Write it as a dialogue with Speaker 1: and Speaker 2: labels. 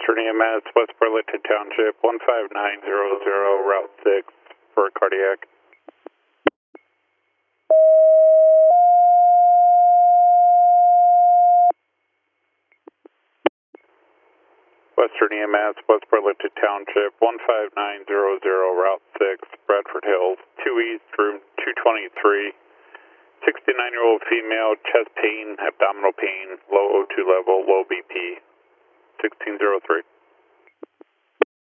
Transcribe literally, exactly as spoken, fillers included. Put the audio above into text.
Speaker 1: Western E M S, West Burlington Township, one five nine zero zero, Route six for cardiac. Western E M S, West Burlington Township, one five nine zero zero, Route six, Bradford Hills, two East, room two twenty-three. sixty-nine-year-old female, chest pain, abdominal pain, low O two level, low B P, sixteen oh three.